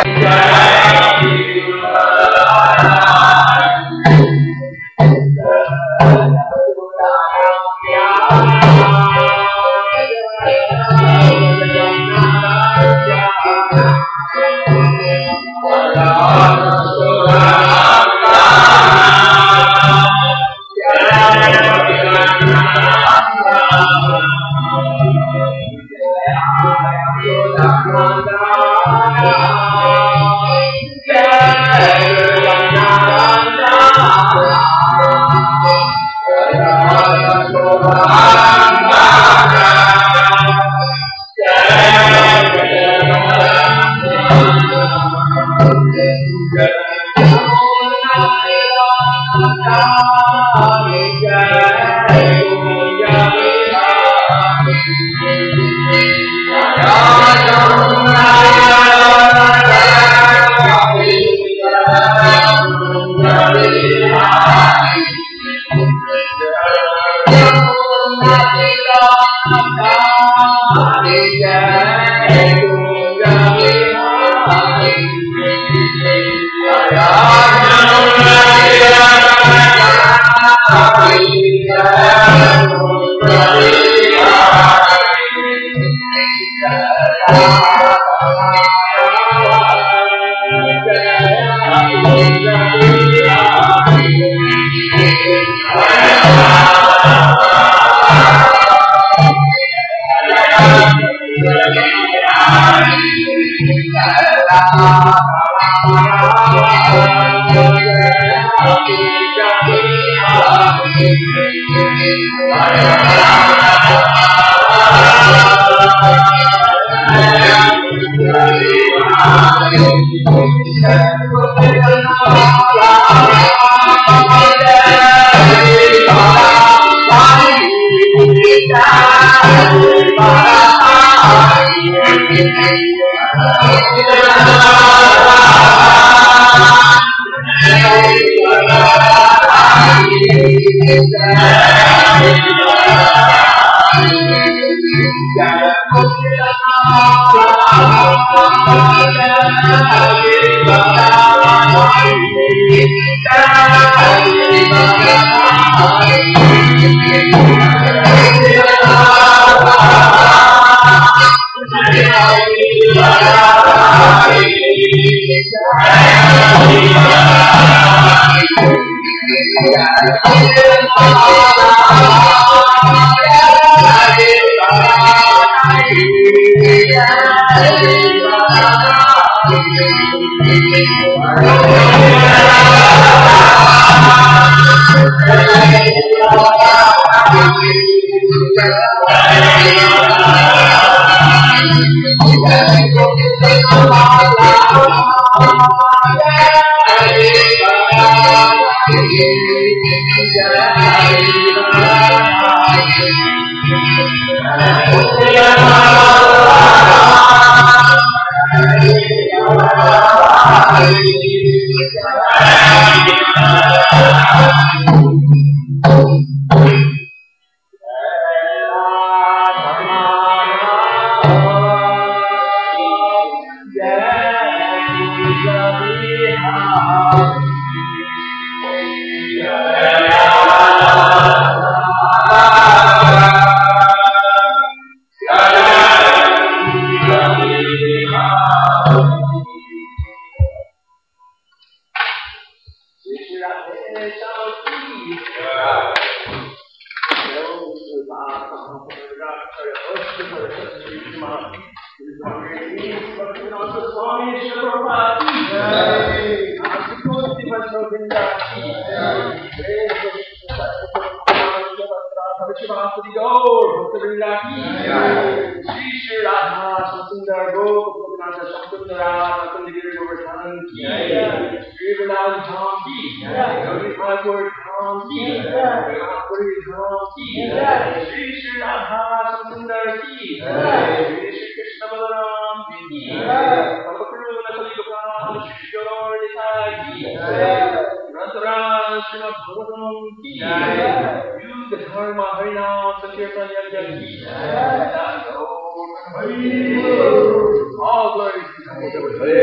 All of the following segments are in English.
All glory to the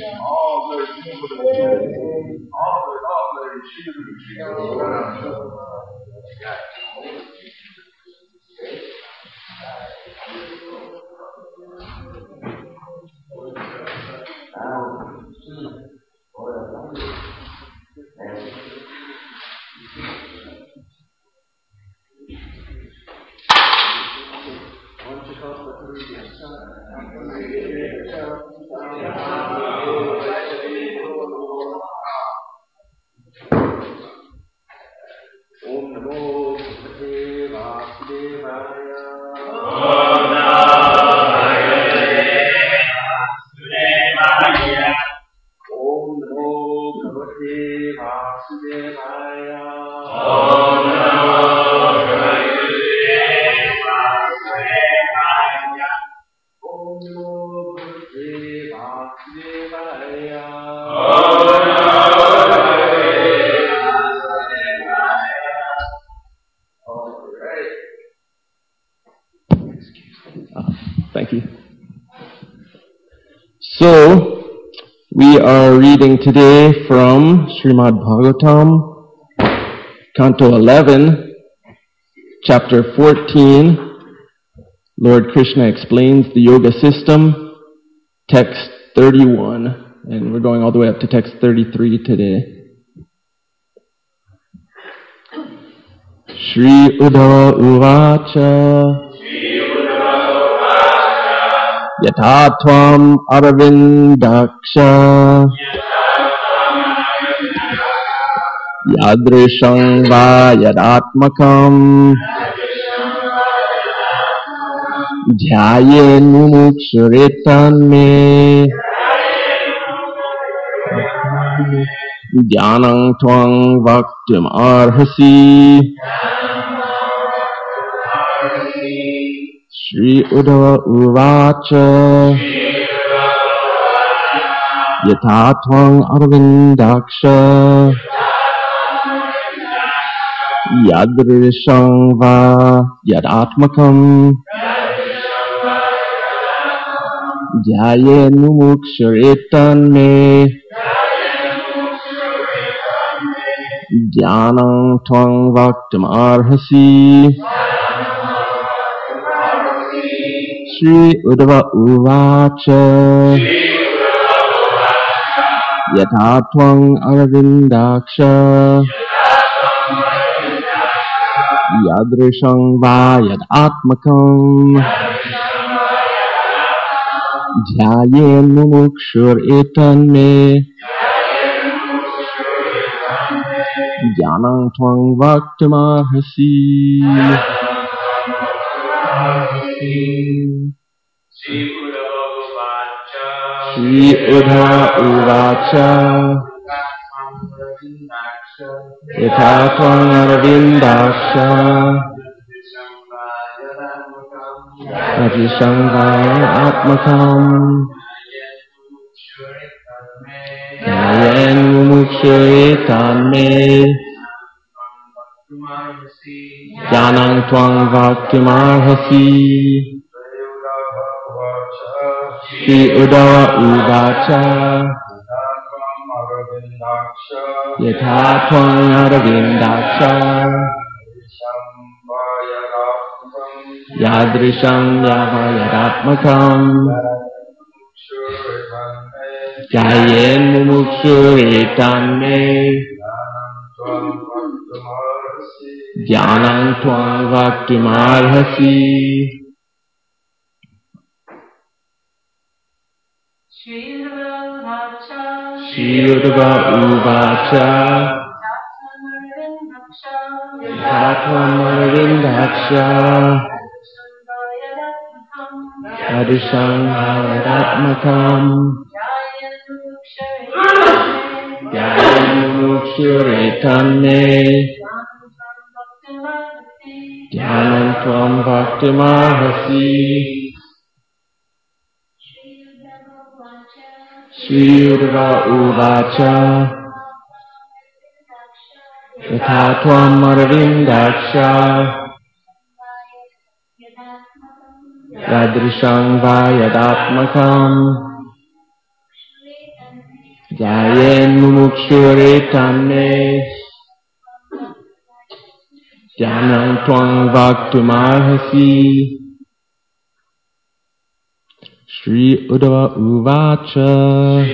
Thank you. So, we are reading today from Srimad Bhagavatam, Canto 11, Chapter 14. Lord Krishna explains the yoga system, text 31, and we're going all the way up to text 33 today. Shri Uddhava Uvacha Yatha Tvam Aravindaksha Yadrisham Va Yadatmakam Dhyayen Mumuksuretan Me Dhyanang Tvang Vaktim Arhasi Shri Uddhava Uvacha Yatha Tvang Aravindaksha Yadrisham Va Yadatmakam Dhyayen Mumuksuretan Me Dhyanang Tvang Vaktim Arhasi Shri Uddhava Uvacha Yatha Tvang Aravindaksha Yadrisham Va Yadatmakam Dhyayen Mumuksuretan Me Dhyanang Tvang Vaktim Arhasi Shri Uddhava Uvacha Yatha Tvang Aravindaksha Yadrisham Va Yadatmakam Dhyayen Mumuksuretan Me Dhyanang Tvang Vaktim Arhasi Shri Uddhava Uvacha Yatha Tvang Aravindaksha Yadrisham Va Yadatmakam Dhyayen Mumuksuretan Me Dhyanang Tvang Vaktim Arhasi Shri Uddhava Uvacha Yatha Tvang Aravindaksha Yadrisham Va Yadatmakam Dhyayen Mumuksuretan Me Dhyanang Tvang Vaktim Arhasi Shri Uddhava Uvacha Yatha Tvang Aravindaksha Yadrisham Va Yadatmakam Jayen mumukshure tanme Jnanam twang vaktumarhasi. Shri Uddhava Uvacha.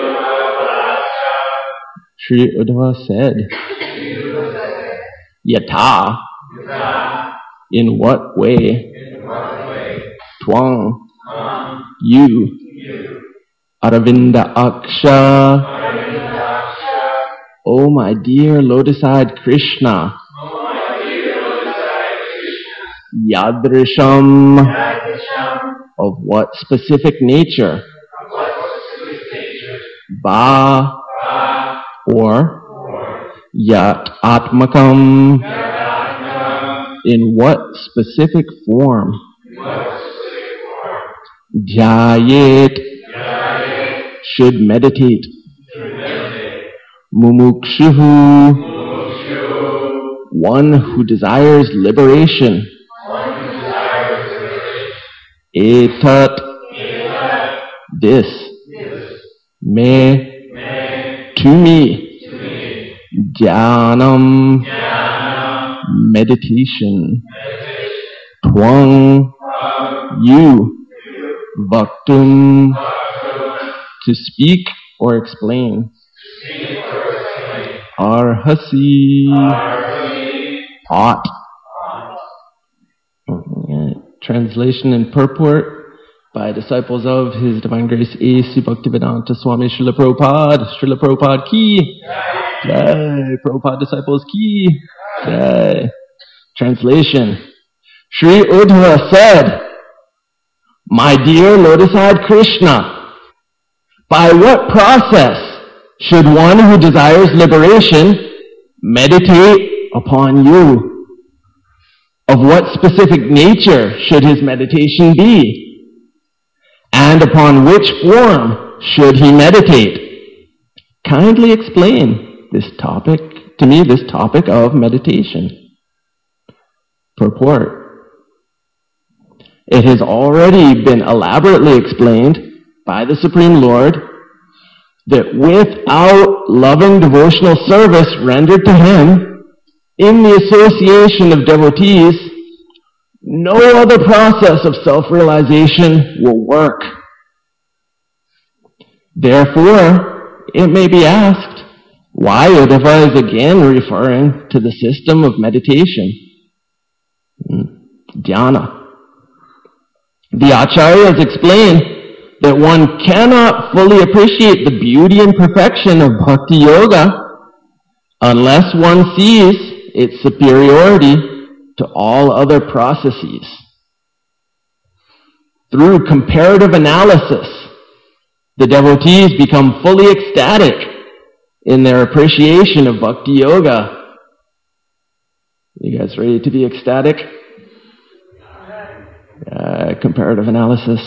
Shri Uddhava said, Yata, in what way? Twang, you, Aravinda Aksha, oh my dear lotus-eyed Krishna, Yadrisham, of what specific nature? Va, or Yat Atmakam, in what specific form? Jayet, should meditate. Mumukshuhu, one who desires liberation. Etat, this. Me, to me. Jnanam, meditation. Twang, you. Vaktum, to speak or explain. Arhasi, ought. Translation and purport by disciples of His Divine Grace A.C. Bhaktivedanta Swami Srila Prabhupada. Srila Prabhupada ki Jai. Prabhupada disciples ki Jai. Translation. Sri Uddhava said, my dear lotus-eyed Krishna, by what process should one who desires liberation meditate upon you? Of what specific nature should his meditation be? And upon which form should he meditate? Kindly explain this topic of meditation. Purport. It has already been elaborately explained by the Supreme Lord that without loving devotional service rendered to Him, in the association of devotees, no other process of self-realization will work. Therefore, it may be asked, why Uddhava is again referring to the system of meditation? Dhyana. The Acharyas explain that one cannot fully appreciate the beauty and perfection of Bhakti Yoga unless one sees its superiority to all other processes. Through comparative analysis, the devotees become fully ecstatic in their appreciation of Bhakti Yoga. You guys ready to be ecstatic? Comparative analysis.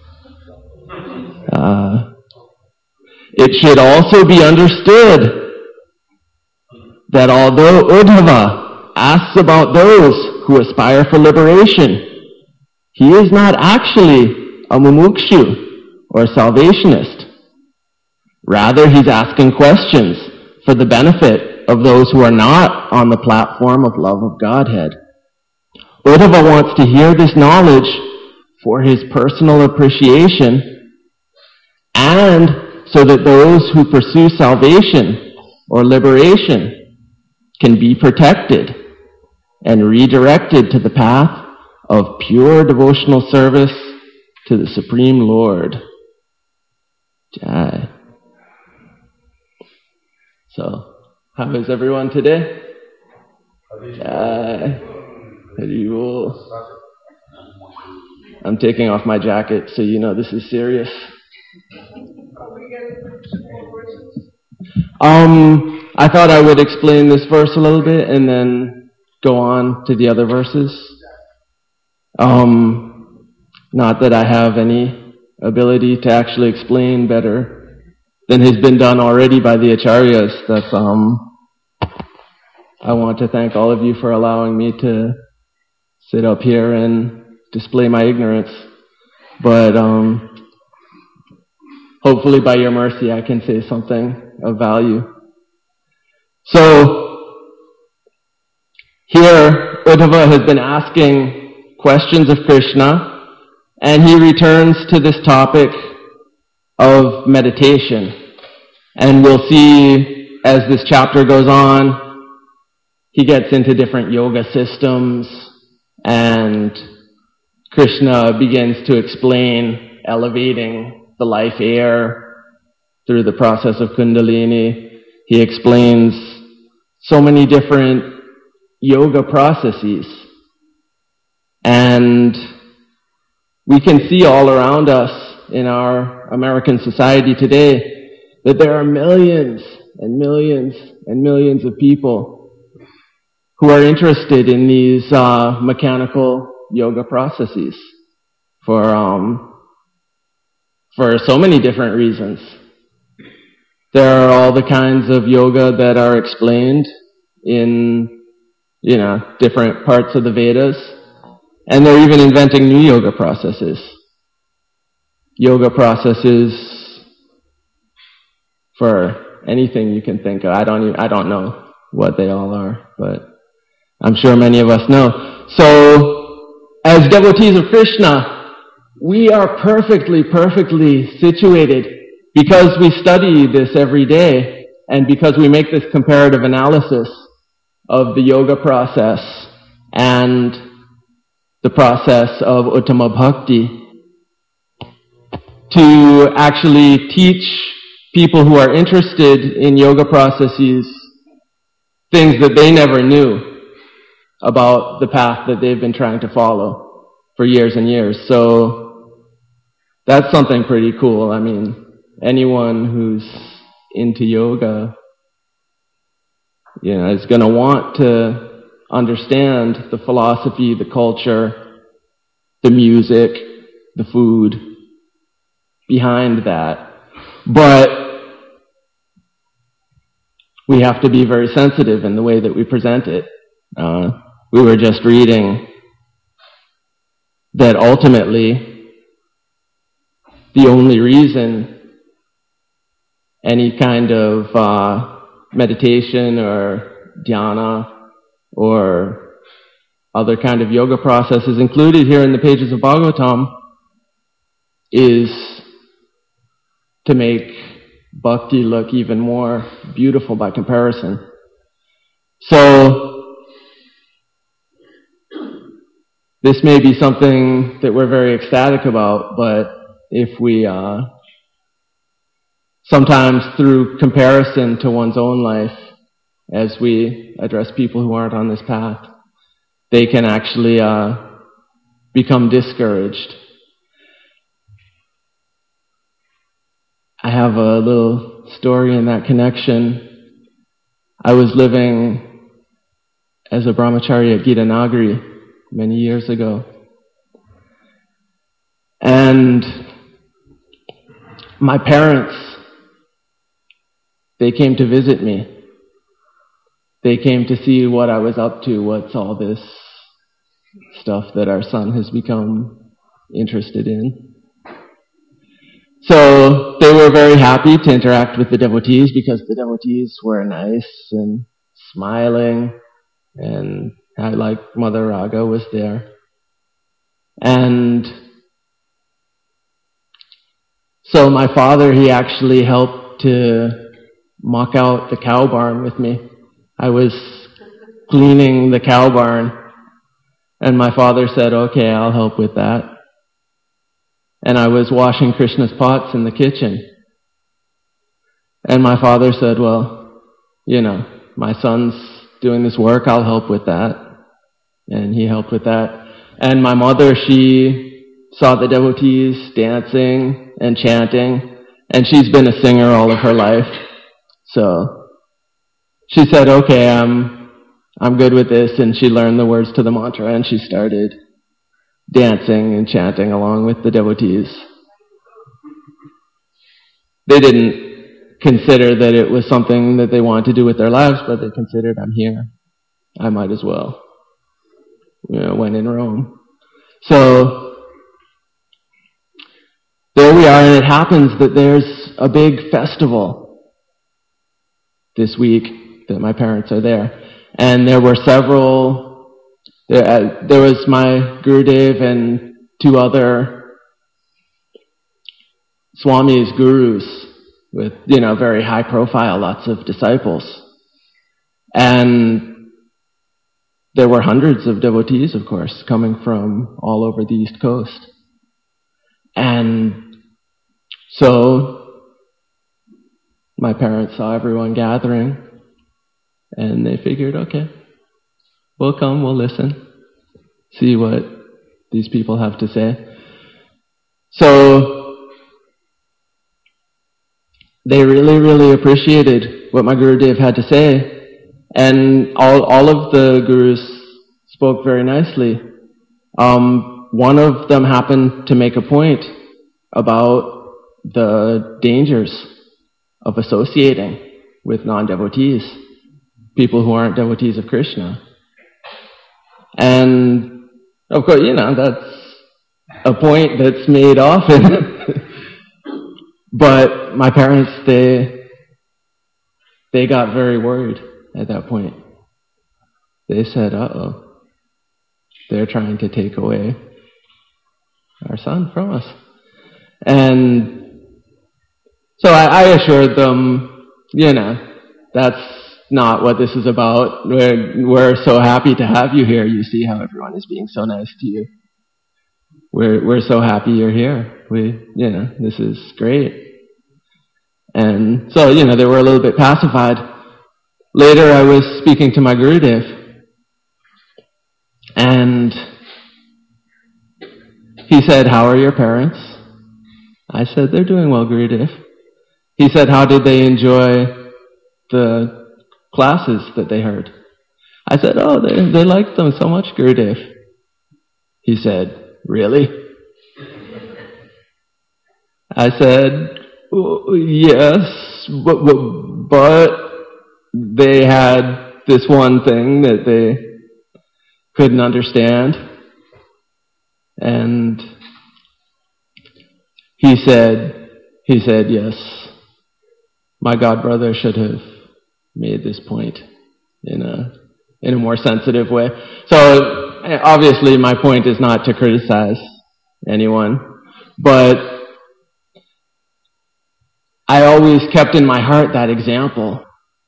It should also be understood that although Uddhava asks about those who aspire for liberation, he is not actually a mumukshu or salvationist. Rather, he's asking questions for the benefit of those who are not on the platform of love of Godhead. Uddhava wants to hear this knowledge for his personal appreciation and so that those who pursue salvation or liberation can be protected and redirected to the path of pure devotional service to the Supreme Lord. Jai. So, how is everyone today? Jai. I'm taking off my jacket so you know this is serious. I thought I would explain this verse a little bit and then go on to the other verses. Not that I have any ability to actually explain better than has been done already by the Acharyas. That's, I want to thank all of you for allowing me to sit up here and display my ignorance. But hopefully by your mercy I can say something of value. So, here Uddhava has been asking questions of Krishna, and he returns to this topic of meditation. And we'll see as this chapter goes on, he gets into different yoga systems, and Krishna begins to explain elevating the life air through the process of Kundalini. He explains so many different yoga processes. And we can see all around us in our American society today that there are millions and millions and millions of people who are interested in these mechanical yoga processes for so many different reasons. There are all the kinds of yoga that are explained in, different parts of the Vedas, and they're even inventing new yoga processes. Yoga processes for anything you can think of. I don't know what they all are, but I'm sure many of us know. So, as devotees of Krishna, we are perfectly situated because we study this every day and because we make this comparative analysis of the yoga process and the process of Uttama Bhakti to actually teach people who are interested in yoga processes things that they never knew about the path that they've been trying to follow for years and years. So that's something pretty cool. I mean, anyone who's into yoga, is going to want to understand the philosophy, the culture, the music, the food behind that. But we have to be very sensitive in the way that we present it. We were just reading that ultimately the only reason any kind of meditation or dhyana or other kind of yoga process is included here in the pages of Bhagavatam is to make bhakti look even more beautiful by comparison. So, this may be something that we're very ecstatic about, but if we, sometimes through comparison to one's own life, as we address people who aren't on this path, they can actually become discouraged. I have a little story in that connection. I was living as a brahmachari at Gitanagari many years ago. And my parents, they came to visit me. They came to see what I was up to, what's all this stuff that our son has become interested in. So they were very happy to interact with the devotees because the devotees were nice and smiling, and Mother Raga was there. And so my father, he actually helped to muck out the cow barn with me. I was cleaning the cow barn, and my father said, "Okay, I'll help with that." And I was washing Krishna's pots in the kitchen. And my father said, "Well, my son's doing this work, I'll help with that." And he helped with that. And my mother, she saw the devotees dancing and chanting, and she's been a singer all of her life. So she said, "Okay, I'm good with this," and she learned the words to the mantra, and she started dancing and chanting along with the devotees. They didn't consider that it was something that they wanted to do with their lives, but they considered, I'm here, I might as well. When in Rome. So, there we are, and it happens that there's a big festival this week that my parents are there. And there were several, there was my Gurudev and two other Swamis, gurus, with, very high profile, lots of disciples. And there were hundreds of devotees, of course, coming from all over the East Coast. And so my parents saw everyone gathering, and they figured, okay, we'll come, we'll listen, see what these people have to say. So they really, really appreciated what my Gurudev had to say, and all of the gurus spoke very nicely. One of them happened to make a point about the dangers of associating with non-devotees, people who aren't devotees of Krishna. And, of course, that's a point that's made often. But my parents, they got very worried at that point. They said, uh-oh, they're trying to take away our son from us. And so I assured them, that's not what this is about. We're so happy to have you here. You see how everyone is being so nice to you. We're so happy you're here. This is great. And so, they were a little bit pacified. Later I was speaking to my Gurudev, and he said, how are your parents? I said, they're doing well, Gurudev. He said, how did they enjoy the classes that they heard? I said, oh, they liked them so much, Gurudev. He said, really? I said, yes, but they had this one thing that they couldn't understand. And he said, yes, my godbrother should have made this point in a more sensitive way. So obviously my point is not to criticize anyone, but I always kept in my heart that example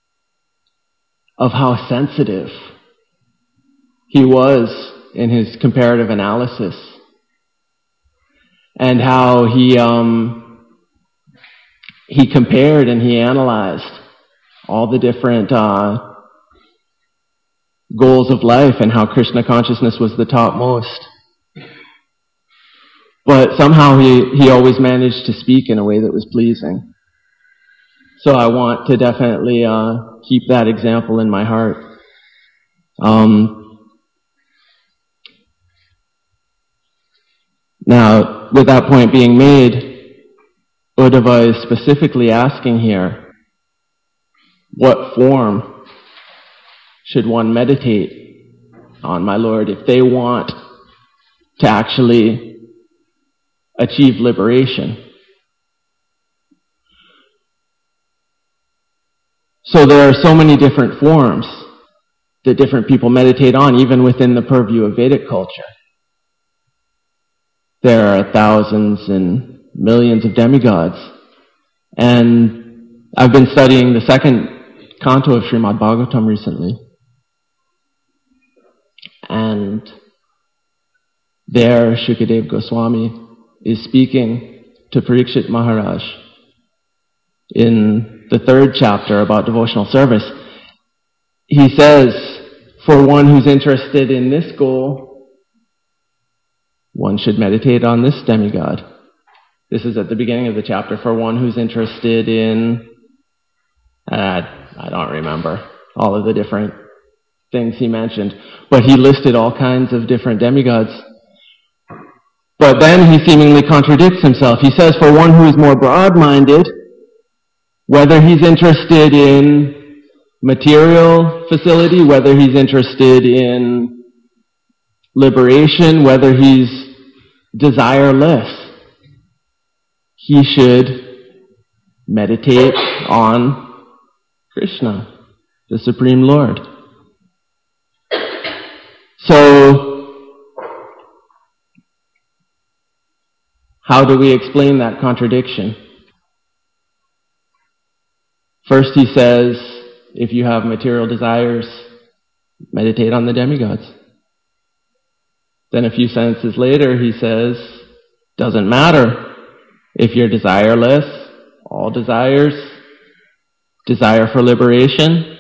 of how sensitive he was in his comparative analysis, and how he compared and he analyzed all the different goals of life, and how Krishna consciousness was the topmost. But somehow he always managed to speak in a way that was pleasing. So I want to definitely keep that example in my heart. Now, with that point being made, Uddhava is specifically asking here, what form should one meditate on, my Lord, if they want to actually achieve liberation? So there are so many different forms that different people meditate on, even within the purview of Vedic culture. There are thousands and millions of demigods. And I've been studying the second canto of Srimad Bhagavatam recently. And there Shukadev Goswami is speaking to Parikshit Maharaj in the third chapter about devotional service. He says, for one who's interested in this goal, one should meditate on this demigod. This is at the beginning of the chapter. For one who's interested in, I don't remember all of the different things he mentioned, but he listed all kinds of different demigods. But then he seemingly contradicts himself. He says, for one who is more broad-minded, whether he's interested in material facility, whether he's interested in liberation, whether he's desireless, he should meditate on Krishna, the Supreme Lord. So, how do we explain that contradiction? First he says, if you have material desires, meditate on the demigods. Then a few sentences later he says, doesn't matter if you're desireless, all desires, desire for liberation,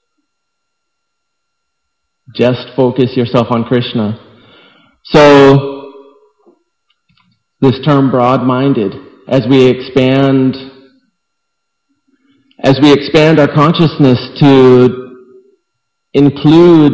just focus yourself on Krishna. So, this term broad-minded, as we expand our consciousness to include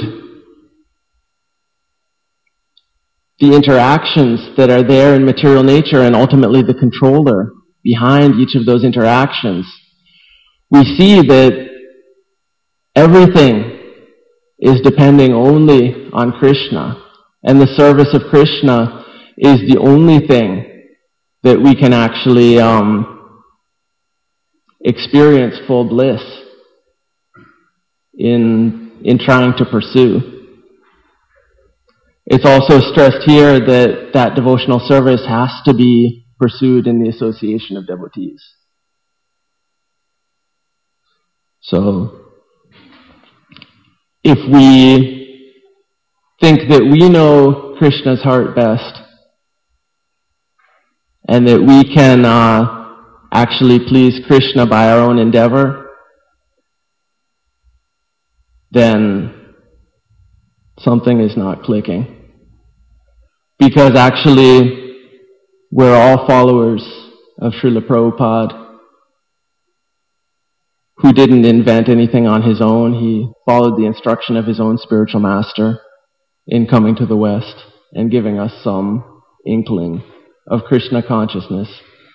the interactions that are there in material nature and ultimately the controller behind each of those interactions, we see that everything is depending only on Krishna, and the service of Krishna is the only thing that we can actually experience full bliss in trying to pursue. It's also stressed here that devotional service has to be pursued in the association of devotees. So, if we think that we know Krishna's heart best, and that we can actually please Krishna by our own endeavor, then something is not clicking. Because actually, we're all followers of Srila Prabhupada, who didn't invent anything on his own. He followed the instruction of his own spiritual master in coming to the West and giving us some inkling of Krishna consciousness.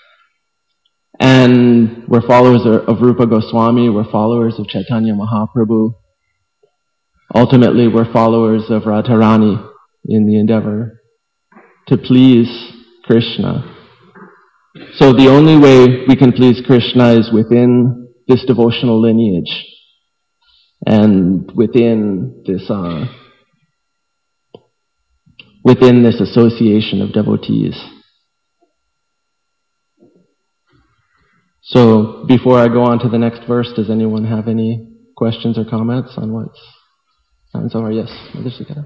And we're followers of Rupa Goswami, we're followers of Chaitanya Mahaprabhu. Ultimately, we're followers of Radharani in the endeavor to please Krishna. So the only way we can please Krishna is within this devotional lineage and within this association of devotees. So before I go on to the next verse, does anyone have any questions or comments on what's on so far? Yes, Mother Suketa.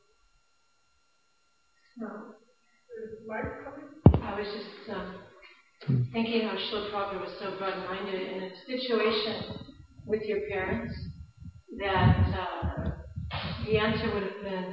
I was just thinking how Srila Prabhupada was so broad-minded in a situation with your parents that the answer would have been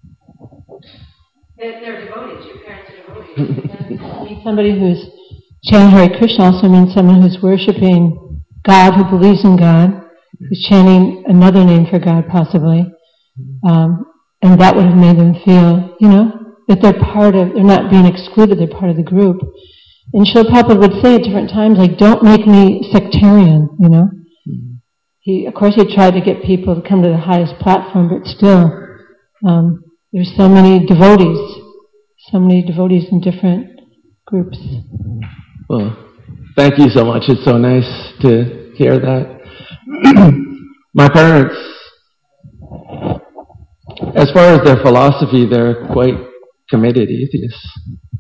that they're devotees, your parents are devotees. And somebody who's chanting Hare Krishna also means someone who's worshipping God, who believes in God, who's chanting another name for God possibly, and that would have made them feel, that they're not being excluded, they're part of the group. And Srila Prabhupada would say at different times, don't make me sectarian, He tried to get people to come to the highest platform, but still, there's so many devotees in different groups. Well, thank you so much. It's so nice to hear that. My parents, as far as their philosophy, they're quite committed atheists.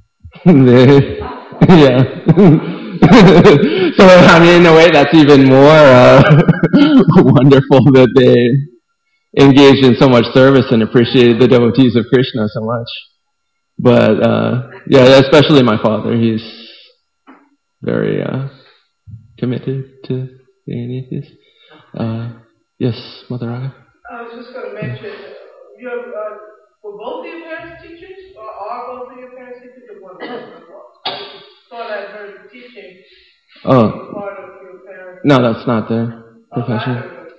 Yeah. So, in a way, that's even more wonderful that they engaged in so much service and appreciated the devotees of Krishna so much. But, especially my father, he's very committed to being an atheist. Yes, Mother Raga? I was just going to mention, were both of your parents teachers, or are both of your parents teachers, or one of them? I thought I heard the teaching part of your parents. No, that's not their profession.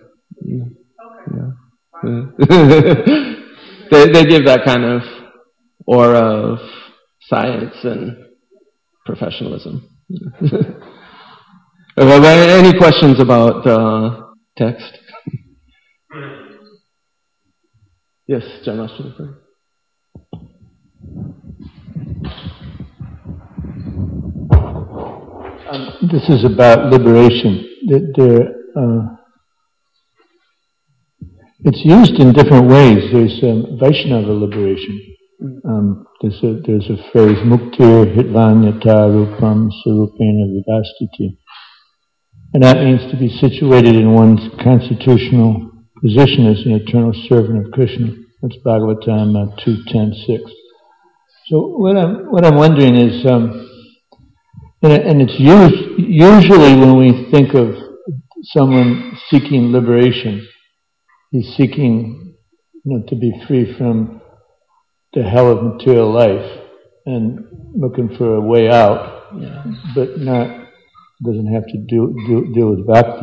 Okay. They give that kind of aura of science and professionalism. Any questions about the text? Yes, John Ashton. This is about liberation. It's used in different ways. There's Vaishnava liberation. There's a phrase, Muktir Hitvanyata Rupam Sarupena Vidastiti. And that means to be situated in one's constitutional position as an eternal servant of Krishna. That's Bhagavatam 2.10.6. So what I'm wondering is, and it's used usually when we think of someone seeking liberation, he's seeking, to be free from the hell of material life and looking for a way out, but doesn't have to deal with bhakti.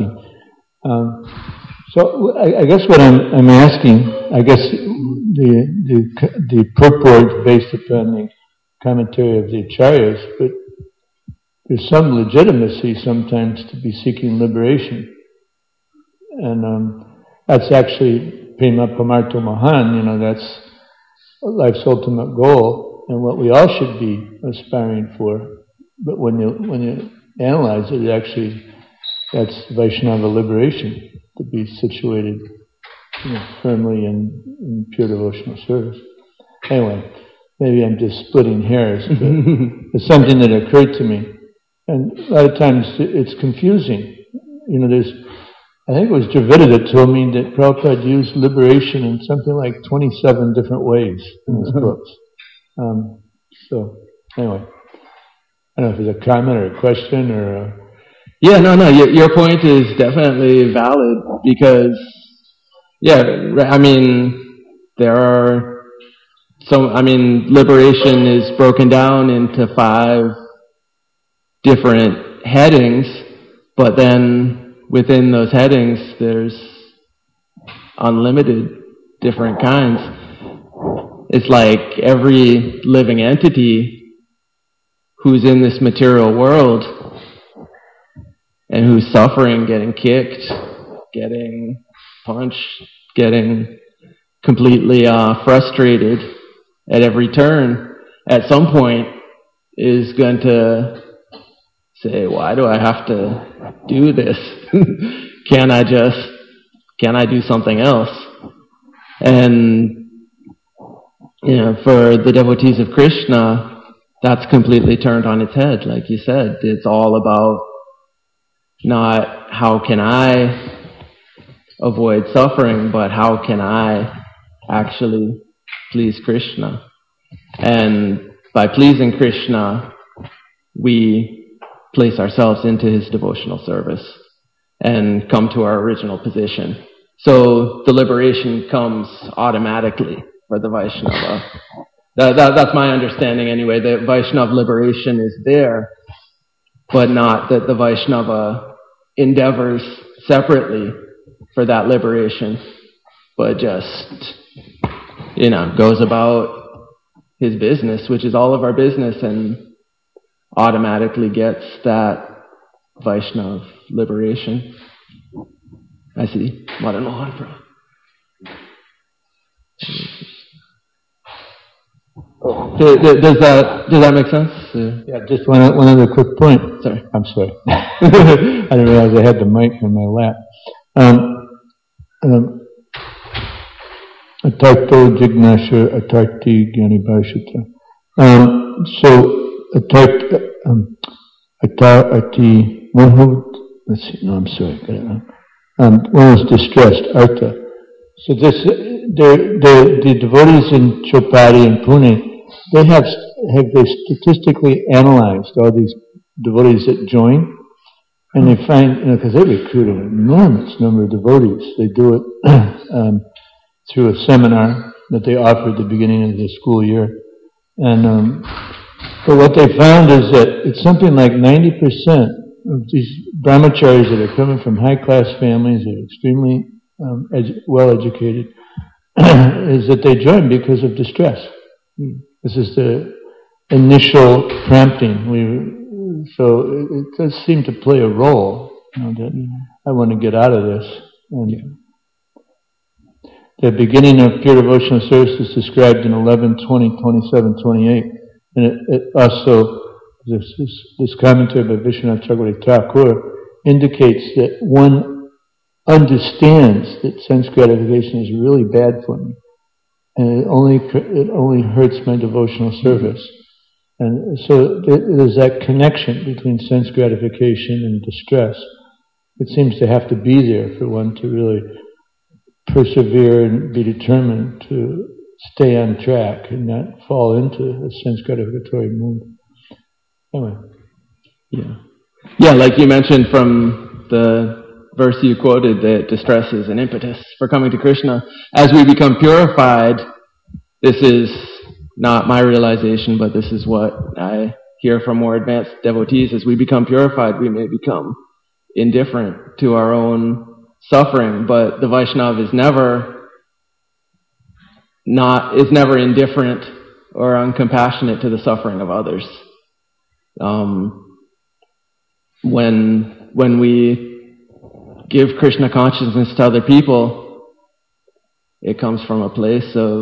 So I guess what I'm asking, I guess the purport is based upon the commentary of the acharyas, but there's some legitimacy sometimes to be seeking liberation, and that's actually Prema Pamartha Mahan. That's life's ultimate goal and what we all should be aspiring for. But when you analyze it, actually that's Vaishnava liberation, to be situated firmly in pure devotional service. Anyway, maybe I'm just splitting hairs, but it's something that occurred to me. And a lot of times it's confusing. I think it was Dravida that told me that Prabhupada used liberation in something like 27 different ways in his books. So, anyway, I don't know if it's a comment or a question or... Yeah, no, your point is definitely valid because, liberation is broken down into 5 different headings, but then within those headings there's unlimited different kinds. It's like every living entity who's in this material world and who's suffering, getting kicked, getting punched, getting completely frustrated at every turn, at some point is going to say, why do I have to do this? Can't I do something else? And, for the devotees of Krishna, that's completely turned on its head. Like you said, it's all about not how can I avoid suffering, but how can I actually please Krishna. And by pleasing Krishna, we place ourselves into his devotional service and come to our original position. So the liberation comes automatically for the Vaishnava. That's my understanding anyway. The Vaishnava liberation is there, but not that the Vaishnava endeavors separately for that liberation, but just, goes about his business, which is all of our business, and automatically gets that Vaishnava liberation. I see. Does that make sense? Yeah, just one other quick point. Sorry. I'm sorry. I didn't realize I had the mic in my lap. Atarto Jignasha Atarti Gyani Bharshita. So Atarti, one who, let's see, no, I'm sorry, got it wrong. One is distressed, Artha. So the devotees in Chopadi and Pune, they have statistically analyzed all these devotees that join, and they find, because they recruit an enormous number of devotees. They do it through a seminar that they offer at the beginning of the school year. And but what they found is that it's something like 90% of these brahmacharis that are coming from high-class families, that are extremely well-educated, is that they join because of distress. This is the initial prompting. So it does seem to play a role, that I want to get out of this. And the beginning of pure devotional service is described in 11, 20, 27, 28. And it also, This commentary by Vishwanath Chakravarti Thakur indicates that one understands that sense gratification is really bad for me, and it only hurts my devotional service. And so there's that connection between sense gratification and distress. It seems to have to be there for one to really persevere and be determined to stay on track and not fall into a sense gratificatory mood. Anyway. Yeah, like you mentioned from the verse you quoted, that distress is an impetus for coming to Krishna. As we become purified, this is not my realization, but this is what I hear from more advanced devotees. As we become purified, we may become indifferent to our own suffering, but the Vaishnava is never indifferent or uncompassionate to the suffering of others. When we give Krishna consciousness to other people, it comes from a place of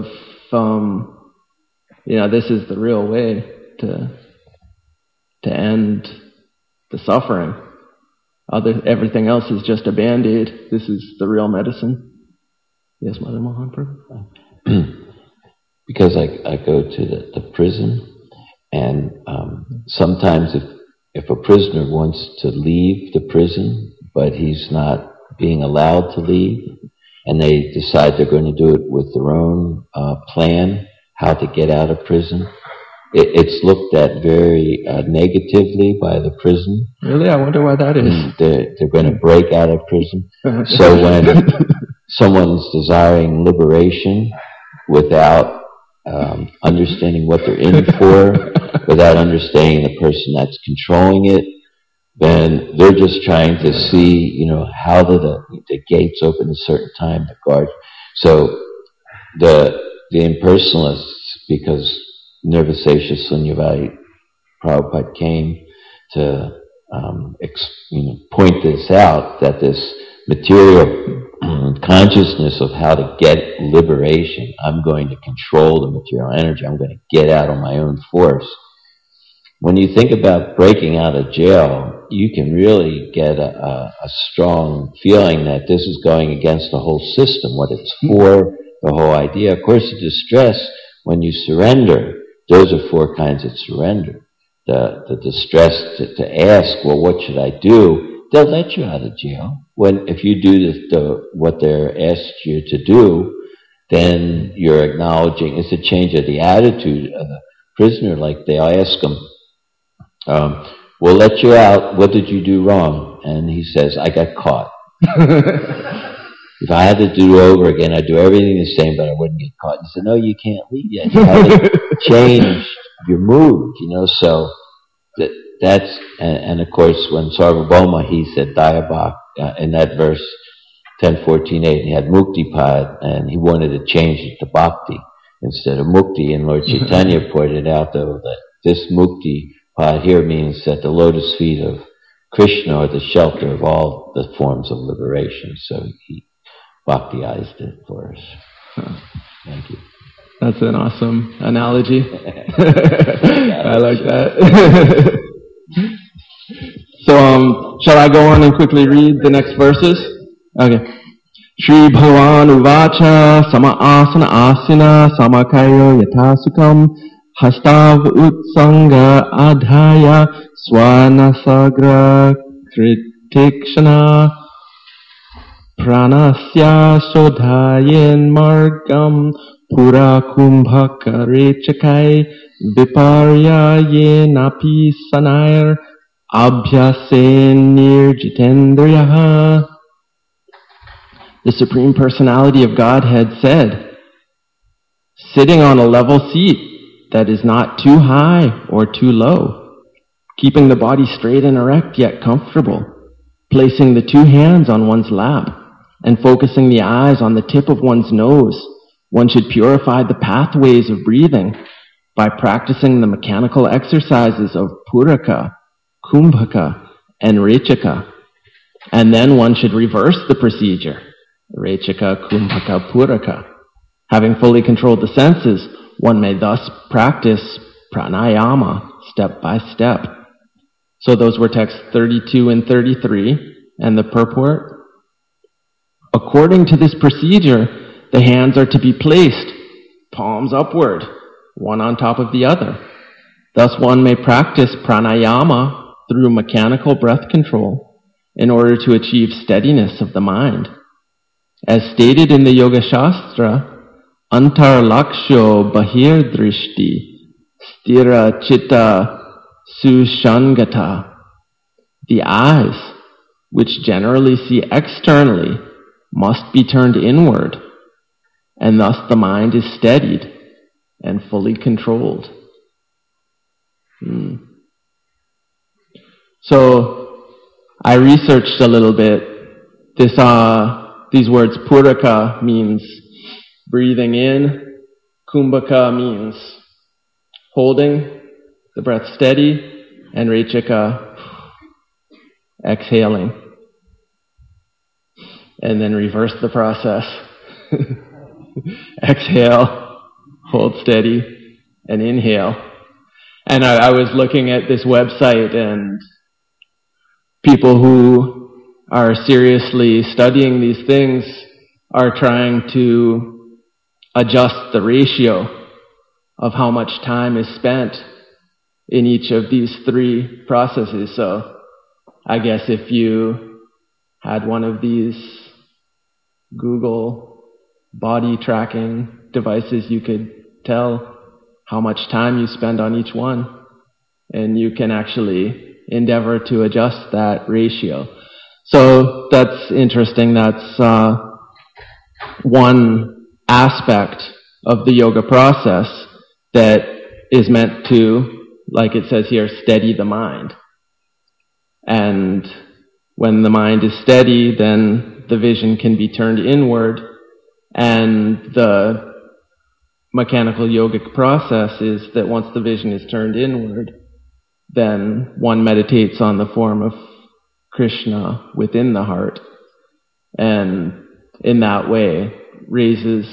this is the real way to end the suffering. Everything else is just a band-aid. This is the real medicine. Yes, Mother Mohan Prabhu? Because I go to the prison, and sometimes if a prisoner wants to leave the prison, but he's not being allowed to leave, and they decide they're going to do it with their own plan, how to get out of prison, it's looked at very negatively by the prison. Really? I wonder why that is. They're going to break out of prison. So when someone's desiring liberation without understanding what they're in for, without understanding the person that's controlling it, then they're just trying to see, how the gates open a certain time, the guard. So the impersonalists, because Nirvisesha Sunyavadi Prabhupada came to point this out, that this material consciousness of how to get liberation, I'm going to control the material energy, I'm going to get out on my own force. When you think about breaking out of jail, you can really get a strong feeling that this is going against the whole system, what it's for, the whole idea. Of course, the distress, when you surrender, those are four kinds of surrender. The distress to ask, well, what should I do? They'll let you out of jail. If you do what they're asked you to do, then you're acknowledging, it's a change of the attitude of the prisoner. Like they'll ask him, we'll let you out, what did you do wrong? And he says, I got caught. If I had to do it over again, I'd do everything the same, but I wouldn't get caught. He said, no, you can't leave yet. You haven't changed your mood, so that's, and of course, when Sarvabhauma, he said, Dayabhak, in that verse, 10:14:8, he had Muktipad, and he wanted to change it to Bhakti instead of Mukti, and Lord Chaitanya pointed out, though, that this Muktipad here means that the lotus feet of Krishna are the shelter of all the forms of liberation, so he Bhaktiized it for us. Thank you. That's an awesome analogy. I like that. So, shall I go on and quickly read the next verses? Okay. Shri Bhagavan Uvacha Sama Asana Asina Samakayo Yatasukam Hastav Utsanga Adhaya Swanasagra Kritikshana Pranasya Shodhayen Margam Pura Kumbhaka Rechakai Viparya Napi Sanair Abhyasen Nirjitendriyaha. The Supreme Personality of Godhead said, sitting on a level seat that is not too high or too low, keeping the body straight and erect yet comfortable, placing the two hands on one's lap, and focusing the eyes on the tip of one's nose, one should purify the pathways of breathing by practicing the mechanical exercises of Puraka, Kumbhaka, and Rechaka. And then one should reverse the procedure, Rechaka, Kumbhaka, Puraka. Having fully controlled the senses, one may thus practice pranayama step by step. So those were texts 32 and 33, and the purport. According to this procedure, the hands are to be placed, palms upward, one on top of the other. Thus one may practice pranayama through mechanical breath control in order to achieve steadiness of the mind. As stated in the Yoga Shastra, antar laksho bahir drishti stira chitta sushangata. The eyes, which generally see externally, must be turned inward, and thus the mind is steadied and fully controlled. So I researched a little bit. These words, puraka means breathing in, kumbhaka means holding the breath steady, and rechaka, exhaling. And then reverse the process. Exhale, hold steady, and inhale. And I was looking at this website, and people who are seriously studying these things are trying to adjust the ratio of how much time is spent in each of these three processes. So I guess if you had one of these Google body tracking devices, you could tell how much time you spend on each one, and you can actually endeavor to adjust that ratio. So that's interesting. That's one aspect of the yoga process that is meant to, like it says here, steady the mind. And when the mind is steady, then the vision can be turned inward, and the mechanical yogic process is that once the vision is turned inward, then one meditates on the form of Krishna within the heart, and in that way raises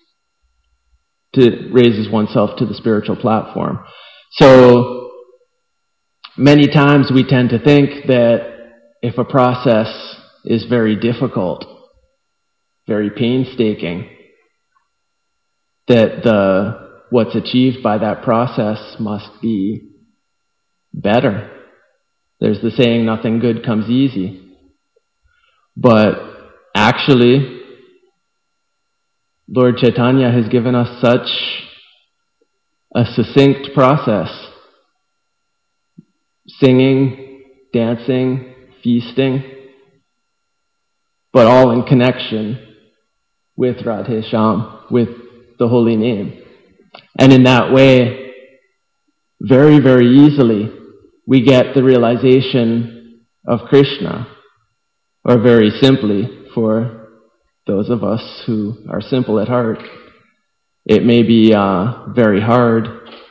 oneself to the spiritual platform. So many times we tend to think that if a process is very difficult, very painstaking, that what's achieved by that process must be better. There's the saying, nothing good comes easy. But actually, Lord Chaitanya has given us such a succinct process. Singing, dancing, feasting, but all in connection with Radhe Shyam, with the holy name. And in that way, very, very easily, we get the realization of Krishna. Or very simply, for those of us who are simple at heart, it may be very hard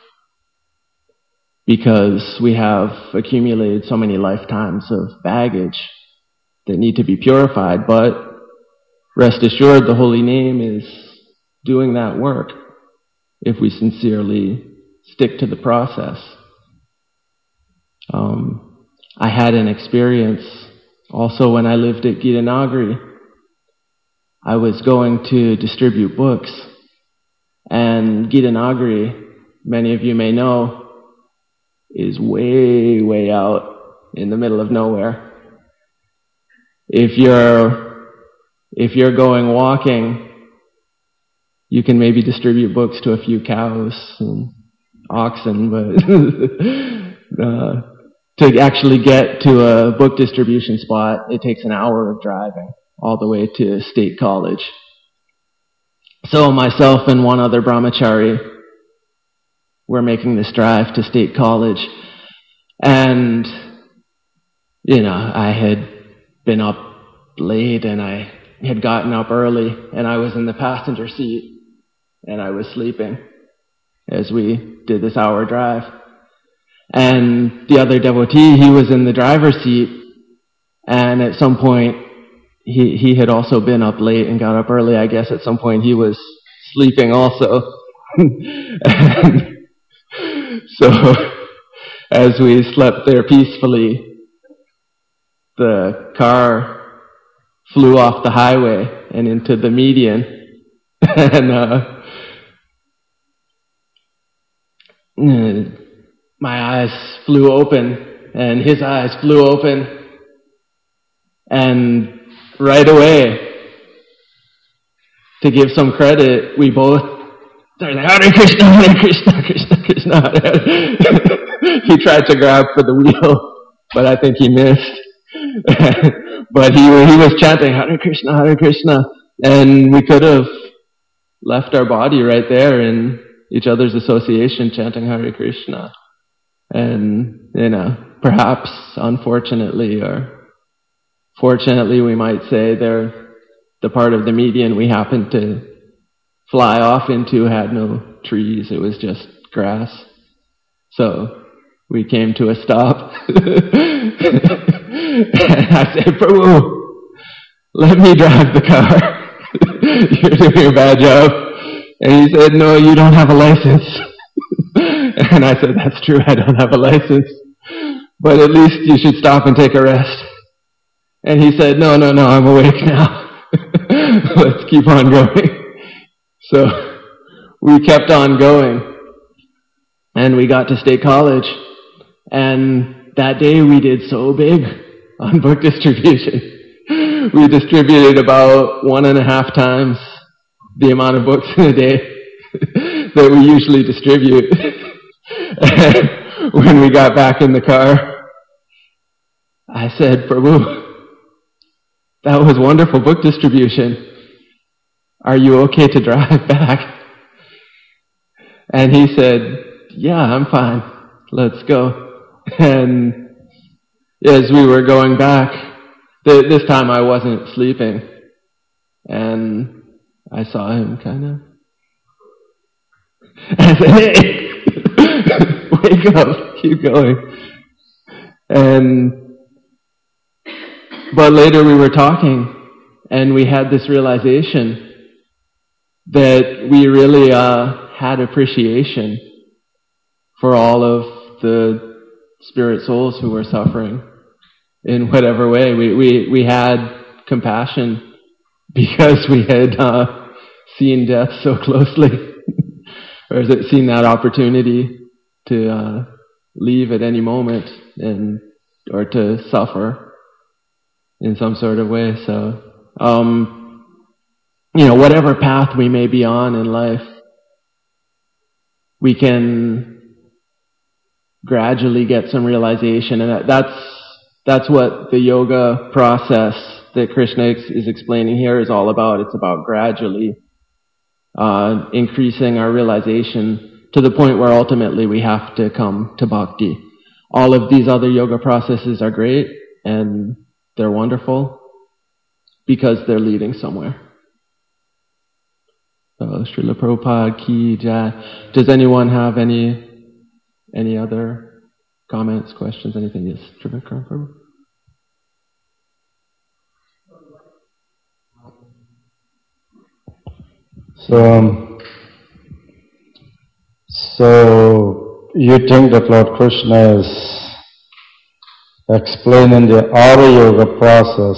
because we have accumulated so many lifetimes of baggage that need to be purified. But rest assured, the holy name is doing that work if we sincerely stick to the process. I had an experience also when I lived at Gitanagari. I was going to distribute books, and Gitanagari, many of you may know, is way, way out in the middle of nowhere. If you're going walking, you can maybe distribute books to a few cows and oxen, but to actually get to a book distribution spot, it takes an hour of driving all the way to State College. So myself and one other brahmachari were making this drive to State College, and I had been up late, and I had gotten up early, and I was in the passenger seat, and I was sleeping as we did this hour drive. And the other devotee, he was in the driver's seat, and at some point, he had also been up late and got up early. I guess at some point he was sleeping also. And as we slept there peacefully, the car flew off the highway and into the median, and my eyes flew open, and his eyes flew open, and right away, to give some credit, we both started like, Hare Krishna, Hare Krishna, Krishna Krishna. He tried to grab for the wheel, but I think he missed. But he was chanting Hare Krishna, and we could have left our body right there in each other's association chanting Hare Krishna. And, perhaps, unfortunately, or fortunately, we might say, the part of the median we happened to fly off into had no trees. It was just grass. So we came to a stop. And I said, Prabhu, let me drive the car. You're doing a bad job. And he said, no, you don't have a license. And I said, that's true, I don't have a license. But at least you should stop and take a rest. And he said, no, I'm awake now. Let's keep on going. So we kept on going. And we got to State College. And that day we did so big on book distribution. We distributed about 1.5 times the amount of books in a day that we usually distribute. And when we got back in the car, I said, Prabhu, that was wonderful book distribution. Are you okay to drive back? And he said, yeah, I'm fine. Let's go. And as we were going back, this time I wasn't sleeping. And I saw him kind of. I said, hey, wake up, keep going. But later we were talking, and we had this realization that we really had appreciation for all of the spirit souls who were suffering in whatever way. We had compassion because we had seen death so closely, or seen that opportunity to leave at any moment or to suffer in some sort of way. So, whatever path we may be on in life, we can gradually get some realization, and that's what the yoga process that Krishna is explaining here is all about. It's about gradually increasing our realization to the point where ultimately we have to come to bhakti. All of these other yoga processes are great and they're wonderful because they're leading somewhere. So, Srila Prabhupada ki jai. Does anyone have any other comments, questions, anything? Yes, Trivikram Prabhu. So you think that Lord Krishna is explaining the Arya Yoga process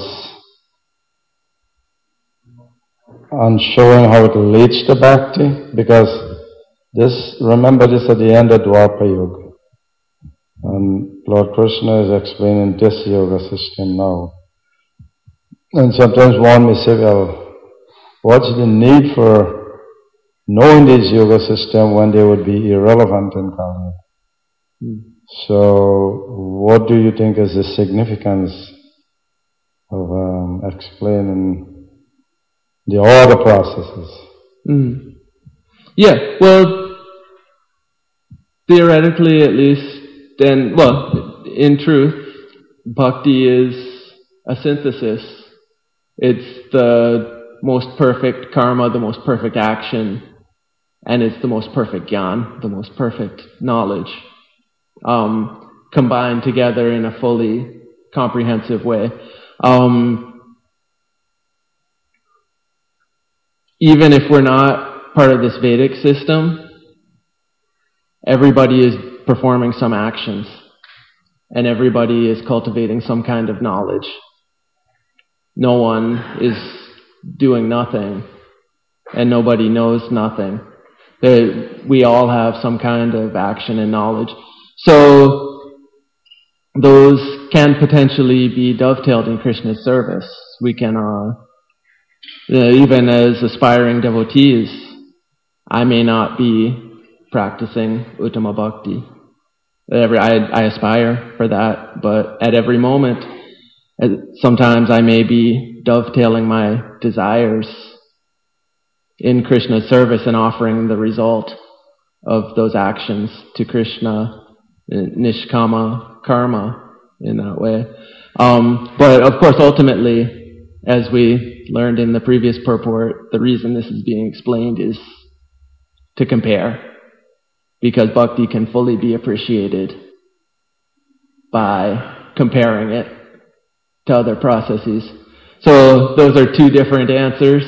and showing how it leads to bhakti? Because remember this at the end of Dwapara Yoga. And Lord Krishna is explaining this yoga system now. And sometimes one may say, well, what's the need for knowing this yoga system when they would be irrelevant in Kali? So, what do you think is the significance of explaining all the processes? Yeah, well, theoretically at least, in truth, bhakti is a synthesis. It's the most perfect karma, the most perfect action, and it's the most perfect gyan, the most perfect knowledge, combined together in a fully comprehensive way. Even if we're not part of this Vedic system, everybody is performing some actions, and everybody is cultivating some kind of knowledge. No one is doing nothing, and nobody knows nothing. We all have some kind of action and knowledge. So those can potentially be dovetailed in Krishna's service. We can, even as aspiring devotees, I may not be practicing Uttama Bhakti. I aspire for that, but at every moment, sometimes I may be dovetailing my desires in Krishna's service and offering the result of those actions to Krishna, nishkama karma, in that way. But of course, ultimately, as we learned in the previous purport, the reason this is being explained is to compare, because bhakti can fully be appreciated by comparing it to other processes. So those are two different answers.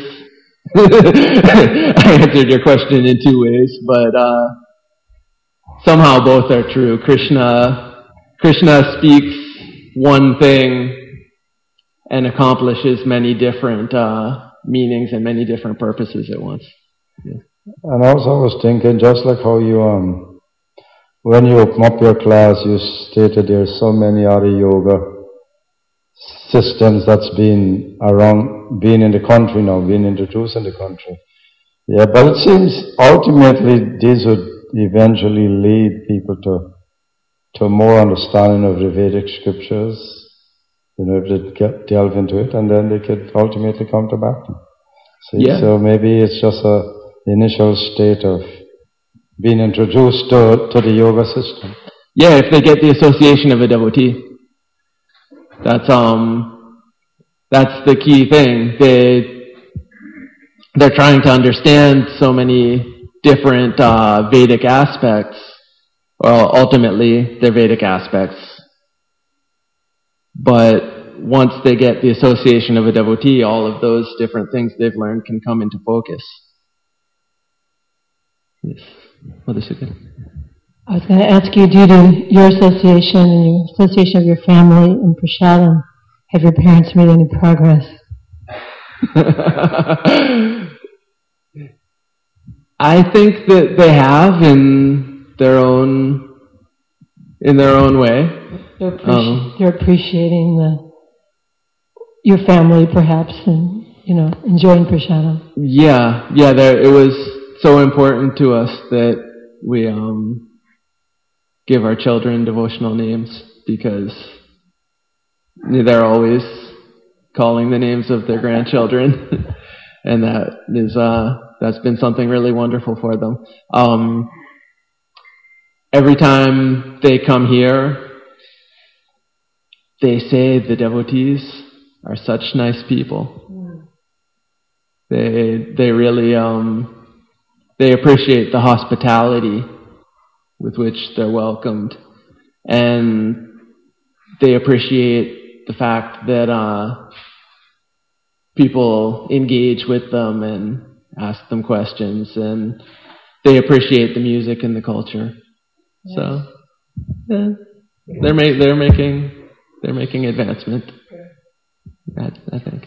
I answered your question in two ways, but somehow both are true. Krishna speaks one thing and accomplishes many different meanings and many different purposes at once. Yeah. And also I was thinking, just like how you, when you open up your class, you stated there's so many other yoga systems that's been around, been in the country now, been introduced in the country. Yeah, but it seems ultimately these would eventually lead people to more understanding of the Vedic scriptures, if they delve into it, and then they could ultimately come to Bhakti. Yeah. So maybe it's just the initial state of being introduced to the yoga system. Yeah, if they get the association of a devotee. That's the key thing. They're trying to understand so many different Vedic aspects. Well, ultimately, they're Vedic aspects. But once they get the association of a devotee, all of those different things they've learned can come into focus. Yes. Mother Sukha. I was going to ask you, due to your association and your association of your family in Prasadam, have your parents made any progress? I think that they have in their own way. They're appreciating your family, perhaps, and enjoying Prasadam. Yeah. It was so important to us that we give our children devotional names, because they're always calling the names of their grandchildren, and that's been something really wonderful for them. Every time they come here, they say the devotees are such nice people. They really they appreciate the hospitality with which they're welcomed, and they appreciate the fact that people engage with them and ask them questions, and they appreciate the music and the culture. Yes. So they're making advancement. I think.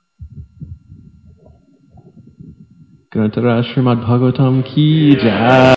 Grantara Srimad Bhagavatam ki jai.